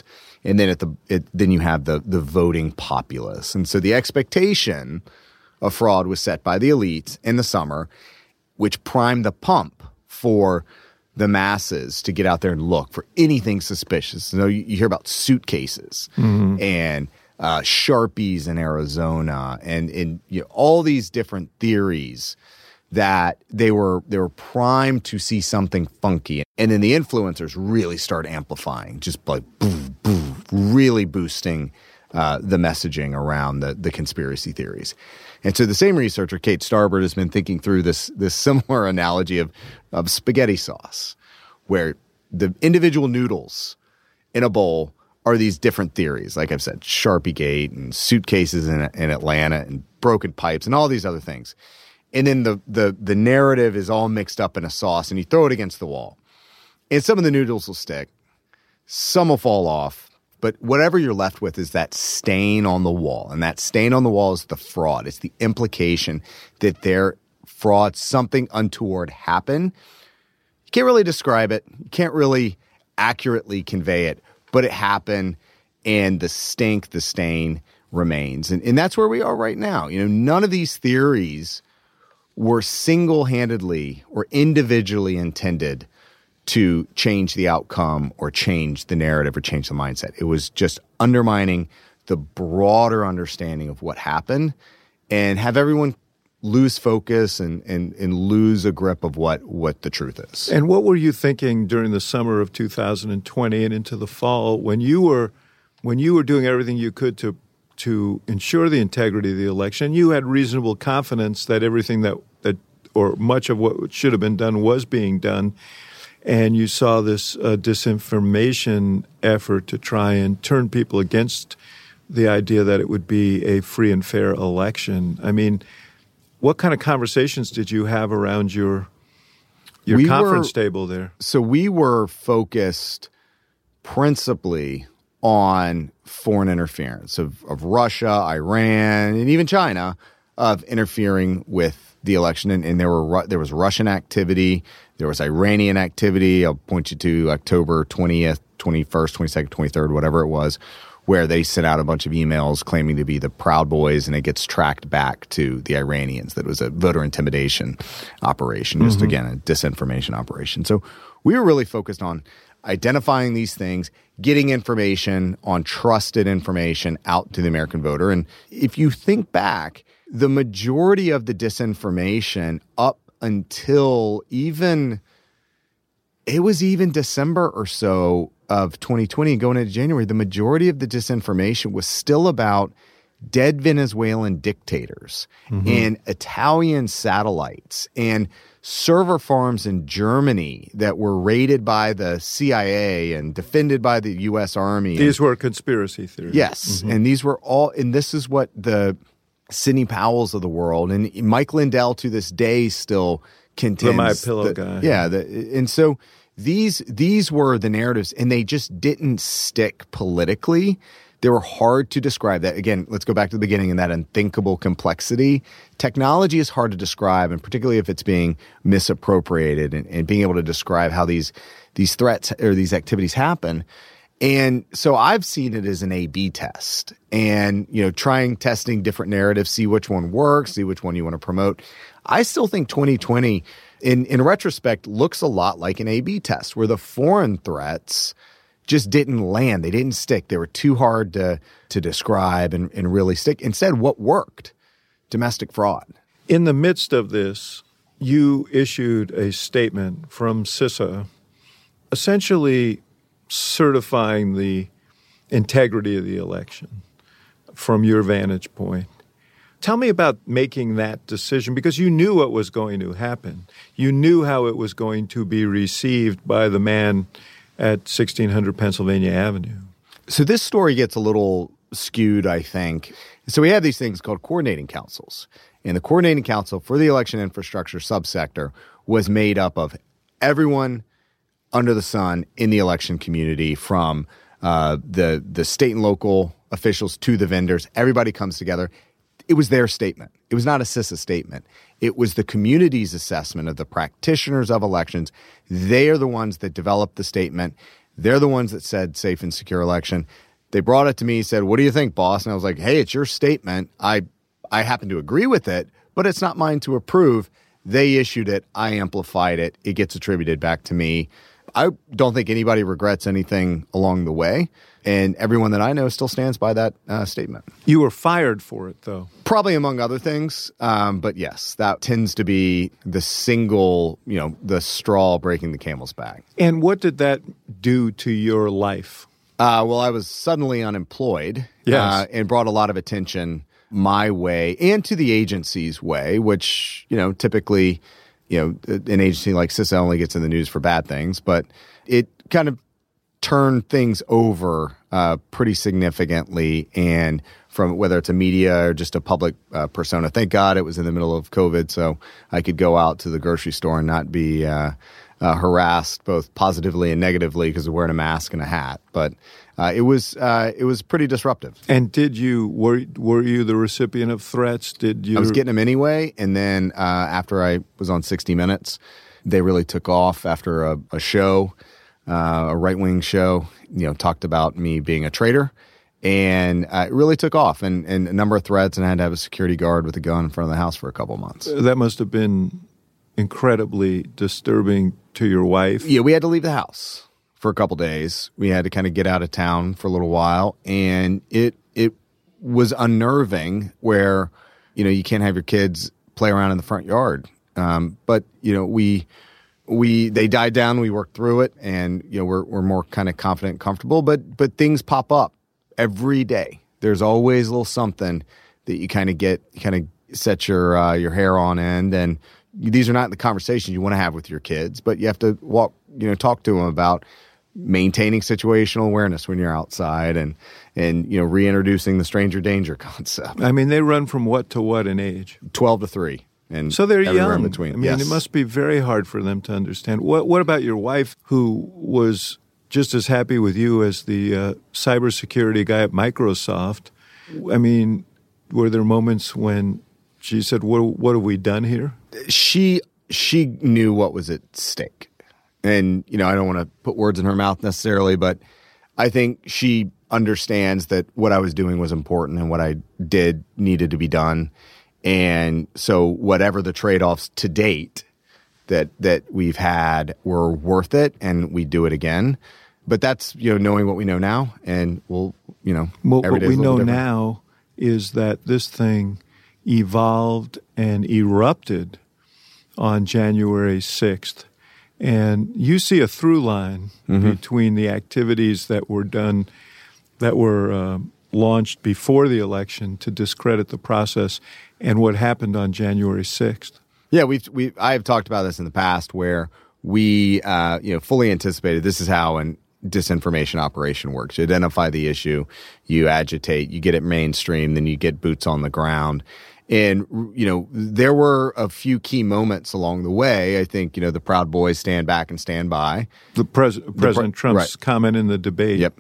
And then then you have the voting populace. And so the expectation of fraud was set by the elites in the summer, which primed the pump for the masses to get out there and look for anything suspicious. You know, you hear about suitcases and Sharpies in Arizona and you know, all these different theories that they were primed to see something funky. And then the influencers really start amplifying, just like boom, boom, really boosting the messaging around the conspiracy theories. And so the same researcher, Kate Starbird, has been thinking through this similar analogy of spaghetti sauce, where the individual noodles in a bowl are these different theories. Like I've said, Sharpiegate and suitcases in Atlanta and broken pipes and all these other things. And then the narrative is all mixed up in a sauce, and you throw it against the wall. And some of the noodles will stick. Some will fall off. But whatever you're left with is that stain on the wall. And that stain on the wall is the fraud. It's the implication that their fraud, something untoward happened. You can't really describe it. You can't really accurately convey it. But it happened, and the stain remains. And that's where we are right now. You know, none of these theories were single-handedly or individually intended to change the outcome or change the narrative or change the mindset. It was just undermining the broader understanding of what happened and have everyone lose focus and lose a grip of what the truth is. And what were you thinking during the summer of 2020 and into the fall when you were doing everything you could to ensure the integrity of the election? You had reasonable confidence that everything that or much of what should have been done was being done. And you saw this disinformation effort to try and turn people against the idea that it would be a free and fair election. I mean, what kind of conversations did you have around your conference table there? So we were focused principally on foreign interference of Russia, Iran, and even China of interfering with the election. And there was Russian activity. There was Iranian activity. I'll point you to October 20th, 21st, 22nd, 23rd, whatever it was, where they sent out a bunch of emails claiming to be the Proud Boys, and it gets tracked back to the Iranians. That was a voter intimidation operation, just again, a disinformation operation. So we were really focused on identifying these things, getting information on trusted information out to the American voter. And if you think back, the majority of the disinformation up until even December or so of 2020 and going into January, the majority of the disinformation was still about dead Venezuelan dictators and Italian satellites and server farms in Germany that were raided by the CIA and defended by the U.S. Army. These were conspiracy theories. Yes. And these were all, and this is what the Sidney Powells of the world and Mike Lindell to this day still contends. The My Pillow guy. Yeah. And so these were the narratives, and they just didn't stick politically. They were hard to describe. That again, let's go back to the beginning and that unthinkable complexity. Technology is hard to describe, and particularly if it's being misappropriated and being able to describe how these threats or these activities happen. And so I've seen it as an A/B test, and testing different narratives, see which one works, see which one you want to promote. I still think 2020, in retrospect, looks a lot like an A/B test, where the foreign threats just didn't land. They didn't stick. They were too hard to describe and really stick. Instead, what worked? Domestic fraud. In the midst of this, you issued a statement from CISA, essentially certifying the integrity of the election from your vantage point. Tell me about making that decision, because you knew what was going to happen. You knew how it was going to be received by the man at 1600 Pennsylvania Avenue. So this story gets a little skewed, I think. So we have these things called coordinating councils. And the coordinating council for the election infrastructure subsector was made up of everyone under the sun in the election community, from the state and local officials to the vendors. Everybody comes together. It was their statement. It was not a CISA statement. It was the community's assessment of the practitioners of elections. They are the ones that developed the statement. They're the ones that said safe and secure election. They brought it to me, said, "What do you think, boss?" And I was like, "Hey, it's your statement. I happen to agree with it, but it's not mine to approve. They issued it. I amplified it. It gets attributed back to me." I don't think anybody regrets anything along the way, and everyone that I know still stands by that statement. You were fired for it, though. Probably among other things, but yes, that tends to be the single, the straw breaking the camel's back. And what did that do to your life? Well, I was suddenly unemployed, yes. And brought a lot of attention my way and to the agency's way, which, typically, an agency like CISA only gets in the news for bad things, but it kind of turned things over pretty significantly. And from whether it's a media or just a public persona, thank God it was in the middle of COVID, so I could go out to the grocery store and not be harassed both positively and negatively because of wearing a mask and a hat. But it was pretty disruptive. And were you the recipient of threats? I was getting them anyway. And then after I was on 60 Minutes, they really took off after a show, a right-wing show, talked about me being a traitor. And it really took off, and a number of threats, and I had to have a security guard with a gun in front of the house for a couple months. That must have been incredibly disturbing to your wife. Yeah, we had to leave the house for a couple days. We had to kind of get out of town for a little while, and it was unnerving where, you can't have your kids play around in the front yard. But, they died down, we worked through it, and, we're more kind of confident and comfortable, but things pop up every day. There's always a little something that you kind of set your hair on end, and these are not the conversations you want to have with your kids, but you have to talk to them about maintaining situational awareness when you're outside and reintroducing the stranger danger concept. I mean, they run from what to what in age? 12 to 3. And so they're young. In between. I mean, yes. It must be very hard for them to understand. What about your wife, who was just as happy with you as the cybersecurity guy at Microsoft? I mean, were there moments when she said, what have we done here? She knew what was at stake. And, I don't want to put words in her mouth necessarily, but I think she understands that what I was doing was important and what I did needed to be done. And so whatever the trade-offs to date that we've had were worth it, and we do it again. But that's, knowing what we know now, and we'll, what every day we know different. Now is that this thing evolved and erupted on January 6th. And you see a through line between the activities that were done, that were launched before the election to discredit the process, and what happened on January 6th. Yeah, I have talked about this in the past where we fully anticipated this is how an disinformation operation works. You identify the issue, you agitate, you get it mainstream, then you get boots on the ground. And, there were a few key moments along the way. I think, the Proud Boys stand back and stand by. President Trump's comment in the debate. Yep.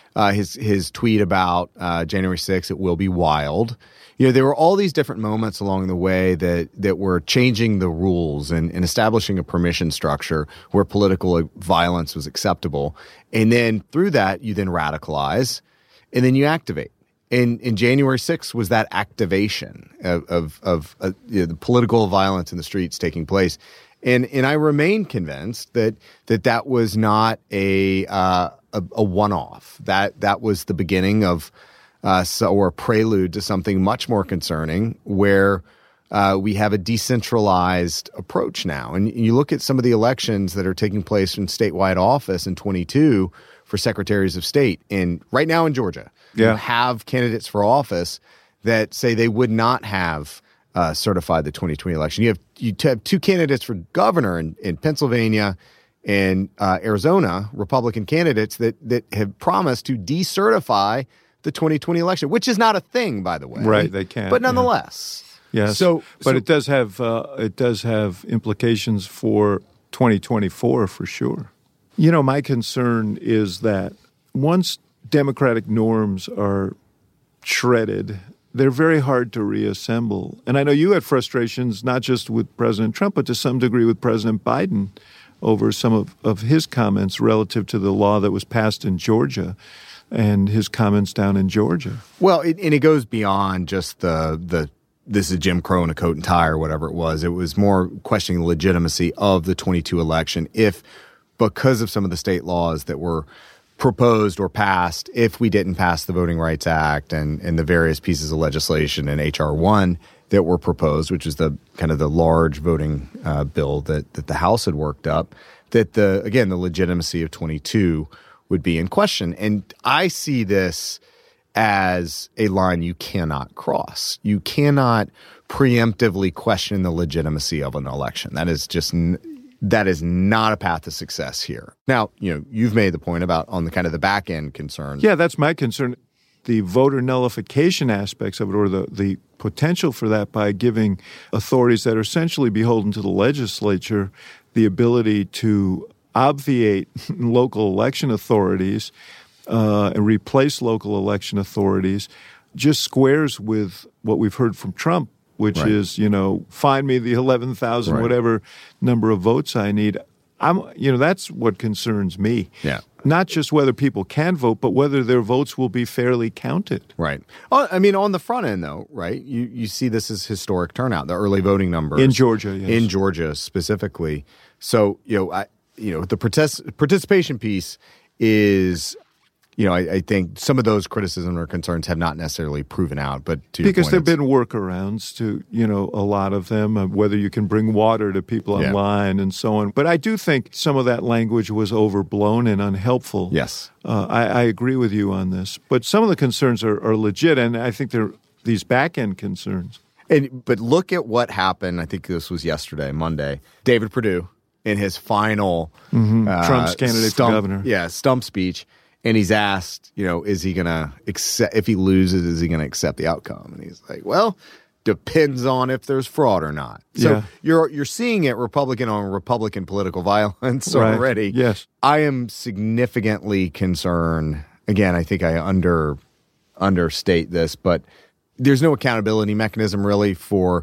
His tweet about January 6th, it will be wild. There were all these different moments along the way that were changing the rules and establishing a permission structure where political violence was acceptable. And then through that, you then radicalize, and then you activate. And January 6th was that activation of the political violence in the streets taking place. And I remain convinced that was not a one-off. That was the beginning of or a prelude to something much more concerning, where we have a decentralized approach now. And you look at some of the elections that are taking place in statewide office in 22 for secretaries of state, and right now in Georgia, you have candidates for office that say they would not have certified the 2020 election. You have two candidates for governor in Pennsylvania and Arizona, Republican candidates that have promised to decertify the 2020 election, which is not a thing, by the way. Right, they can't. But nonetheless. Yeah. Yes. But it does have implications for 2024 for sure. My concern is that once democratic norms are shredded, they're very hard to reassemble. And I know you had frustrations not just with President Trump, but to some degree with President Biden over some of his comments relative to the law that was passed in Georgia and his comments down in Georgia. Well, and it goes beyond just the this is Jim Crow in a coat and tie or whatever it was. It was more questioning the legitimacy of the 22 election. If, because of some of the state laws that were proposed or passed, if we didn't pass the Voting Rights Act and the various pieces of legislation in H.R. 1 that were proposed, which is the kind of the large voting bill that the House had worked up, that the legitimacy of 22 would be in question. And I see this as a line you cannot cross. You cannot preemptively question the legitimacy of an election. That is not a path to success here. Now, you've made the point about on the kind of the back end concern. Yeah, that's my concern. The voter nullification aspects of it, or the potential for that, by giving authorities that are essentially beholden to the legislature the ability to obviate local election authorities and replace local election authorities, just squares with what we've heard from Trump, which is, find me the 11,000, whatever number of votes I need. That's what concerns me. Yeah. Not just whether people can vote, but whether their votes will be fairly counted. Right. I mean, on the front end, though, right, you see this as historic turnout, the early voting numbers. In Georgia, yes. In Georgia specifically. So, the participation piece is, I think some of those criticisms or concerns have not necessarily proven out. But because there have been workarounds to, a lot of them, whether you can bring water to people online and so on. But I do think some of that language was overblown and unhelpful. Yes. I agree with you on this. But some of the concerns are legit, and I think they're these back-end concerns. But look at what happened. I think this was yesterday, Monday. David Perdue, in his final Trump's candidate for governor. Yeah, stump speech. And he's asked, is he going to accept, if he loses, is he going to accept the outcome? And he's like, well, depends on if there's fraud or not. So you're seeing it Republican on Republican political violence already. Yes. I am significantly concerned. Again, I think I understate this, but there's no accountability mechanism really for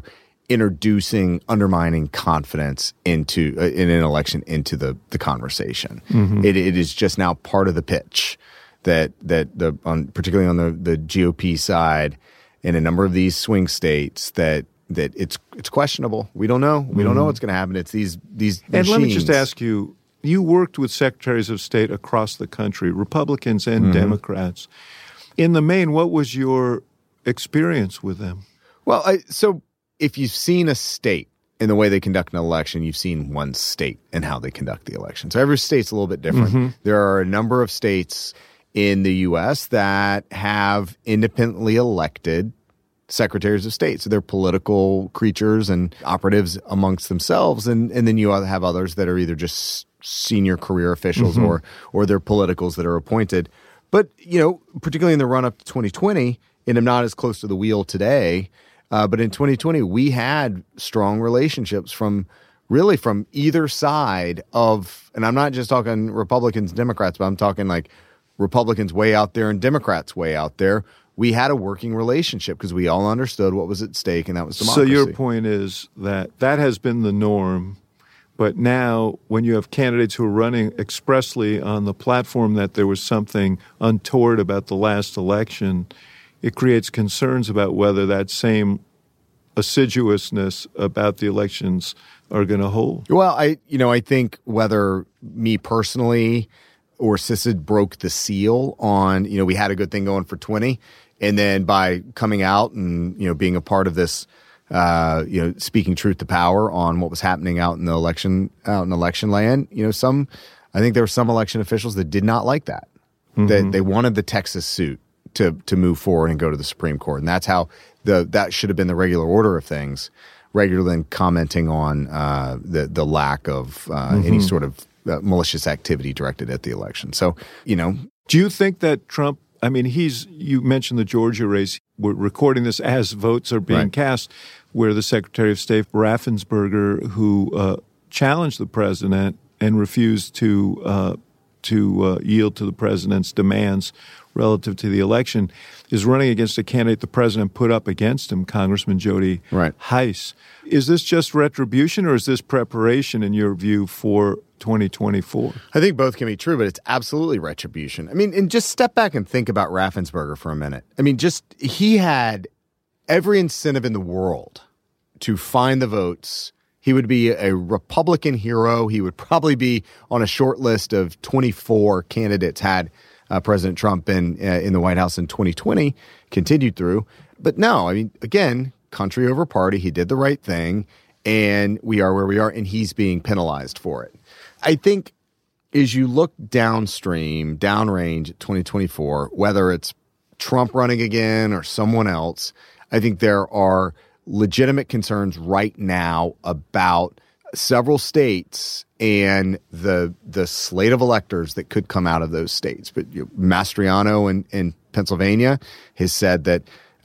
undermining confidence into in an election into the conversation. It is just now part of the pitch that particularly on the GOP side in a number of these swing states that it's questionable. We don't know. We don't know what's going to happen. It's these and machines. Let me just ask you. You worked with secretaries of state across the country, Republicans and Democrats. In the main, what was your experience with them? Well, so if you've seen a state in the way they conduct an election, you've seen one state and how they conduct the election. So every state's a little bit different. There are a number of states in the U.S. that have independently elected secretaries of state. So they're political creatures and operatives amongst themselves. And then you have others that are either just senior career officials or they're politicals that are appointed. But, particularly in the run-up to 2020, and I'm not as close to the wheel today, but in 2020, we had strong relationships from either side of, and I'm not just talking Republicans and Democrats, but I'm talking like Republicans way out there and Democrats way out there. We had a working relationship because we all understood what was at stake, and that was democracy. So your point is that has been the norm, but now when you have candidates who are running expressly on the platform that there was something untoward about the last election, it creates concerns about whether that same assiduousness about the elections are going to hold. Well, I think whether me personally or CISID broke the seal on, we had a good thing going for 20, and then by coming out and, being a part of this, speaking truth to power on what was happening out in election land, I think there were some election officials that did not like that. That they wanted the Texas suit to move forward and go to the Supreme Court. And that's how that should have been the regular order of things, rather than commenting on the lack of any sort of malicious activity directed at the election. So, Do you think that Trump, you mentioned the Georgia race. We're recording this as votes are being cast, where the Secretary of State, Raffensperger, who challenged the president and refused to yield to the president's demands relative to the election, is running against a candidate the president put up against him, Congressman Jody Hice. Is this just retribution, or is this preparation, in your view, for 2024? I think both can be true, but it's absolutely retribution. I mean, and just step back and think about Raffensperger for a minute. I mean, he had every incentive in the world to find the votes. He would be a Republican hero. He would probably be on a short list of 24 candidates had President Trump been in the White House in 2020, continued through. But no, I mean, again, country over party. He did the right thing, and we are where we are, and he's being penalized for it. I think as you look downstream, downrange at 2024, whether it's Trump running again or someone else, I think there are legitimate concerns right now about several states and the slate of electors that could come out of those states. But Mastriano in Pennsylvania has said that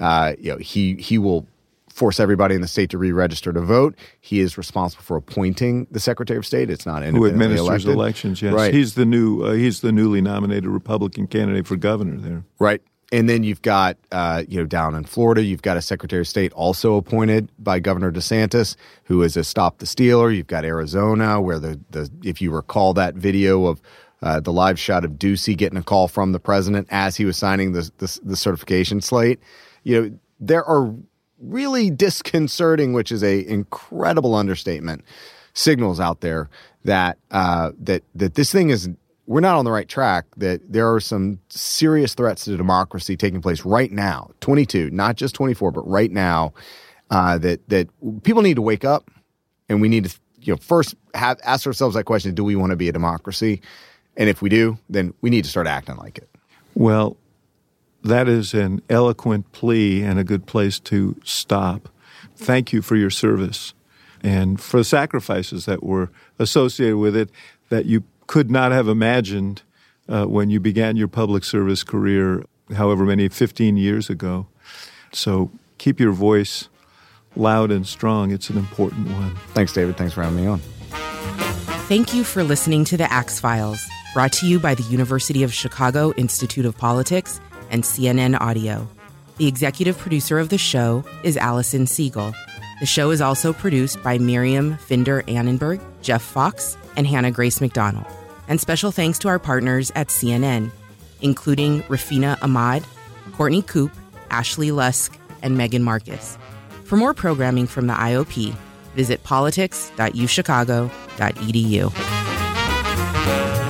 he will force everybody in the state to re-register to vote. He is responsible for appointing the Secretary of State. It's not independently elected. Who administers elected. elections, yes. Right. He's the newly nominated Republican candidate for governor there. Right. And then you've got, down in Florida, you've got a Secretary of State also appointed by Governor DeSantis, who is a Stop the Stealer. You've got Arizona, where if you recall that video of the live shot of Ducey getting a call from the president as he was signing the certification slate, there are really disconcerting, which is a incredible understatement, signals out there that this thing is. We're not on the right track, that there are some serious threats to democracy taking place right now, 22, not just 24, but right now, that people need to wake up, and we need to first ask ourselves that question, do we want to be a democracy? And if we do, then we need to start acting like it. Well, that is an eloquent plea and a good place to stop. Thank you for your service and for the sacrifices that were associated with it that you could not have imagined when you began your public service career, however many, 15 years ago. So keep your voice loud and strong. It's an important one. Thanks, David. Thanks for having me on. Thank you for listening to The Axe Files, brought to you by the University of Chicago Institute of Politics and CNN Audio. The executive producer of the show is Allison Siegel. The show is also produced by Miriam Finder-Annenberg, Jeff Fox, and Hannah Grace McDonald. And special thanks to our partners at CNN, including Rafina Ahmad, Courtney Koop, Ashley Lusk, and Megan Marcus. For more programming from the IOP, visit politics.uchicago.edu.